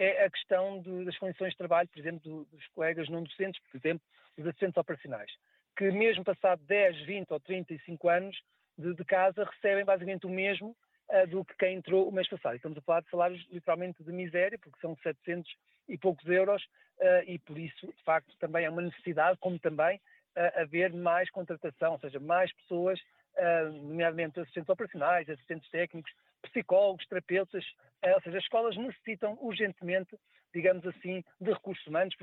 é a questão das condições de trabalho, por exemplo, dos colegas não docentes, por exemplo, dos assistentes operacionais, que mesmo passado 10, 20 ou 35 anos de casa, recebem basicamente o mesmo do que quem entrou o mês passado. E estamos a falar de salários literalmente de miséria, porque são 700 e poucos euros, e por isso, de facto, também é uma necessidade, como também haver mais contratação, ou seja, mais pessoas, nomeadamente assistentes operacionais, assistentes técnicos, psicólogos, terapeutas, ou seja, as escolas necessitam urgentemente, digamos assim, de recursos humanos,